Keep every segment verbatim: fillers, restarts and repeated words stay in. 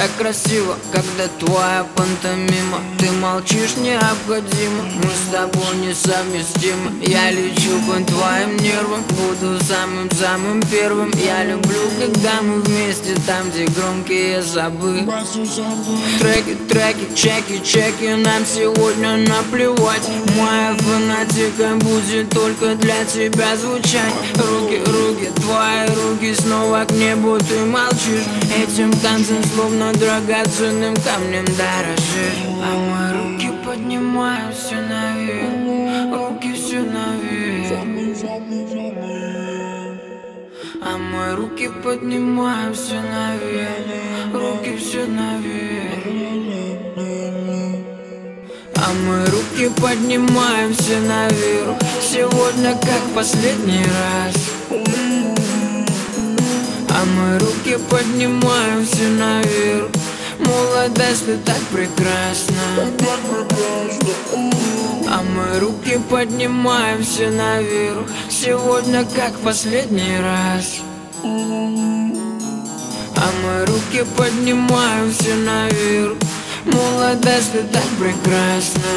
Так красиво, когда твоя пантомима. Ты молчишь, необходимо, мы с тобой несовместимы. Я лечу по твоим нервам, буду самым-самым первым. Я люблю, когда мы вместе, там, где громкие забы. Треки, треки, чеки, чеки, нам сегодня наплевать. Моя фанатика будет только для тебя звучать. Руки, руки, твои руки снова к небу, ты молчишь. Этим танцем словно драгоценным камнем дорожишь. А мои руки поднимаются наверх, руки все наверх. А мои руки поднимаются наверх, руки все наверх. А мы руки поднимаемся наверх, сегодня как последний раз. А мы руки поднимаемся наверх, молодость, ты так прекрасна. А мы руки поднимаемся наверх, сегодня как последний раз. А мы руки поднимаемся наверх, молодость, ты так прекрасна.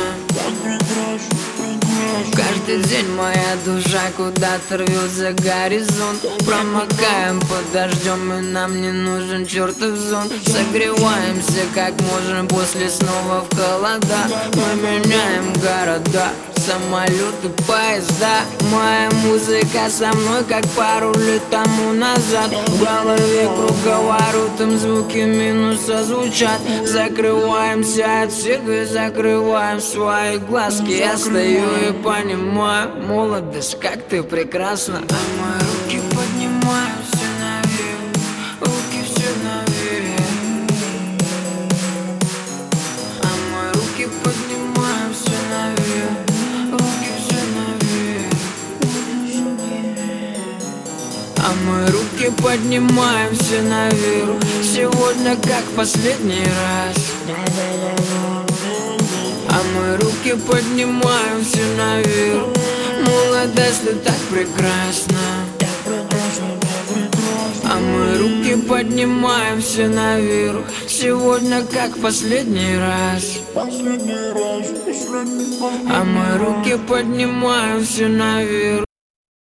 Каждый день моя душа куда-то рвет за горизонт. Промокаем под дождем, и нам не нужен чертов зонт. Согреваемся как можем после снова в холода. Мы меняем города, самолеты, поезда. Моя музыка со мной, как пару лет тому назад. В голове круговоротом звуки минуса звучат. Закрываемся от всех и закрываем свои глазки. Я стою и понимаю, молодость, как ты прекрасна. А мои руки поднимаются наверх, руки все наверх. А мои руки поднимаются наверх, руки все наверх. А мы руки поднимаемся наверх, сегодня как последний раз. А мы руки поднимаемся наверх, молодость, ты так прекрасна. А мы руки поднимаемся наверх, сегодня как последний раз. А мы руки поднимаемся наверх,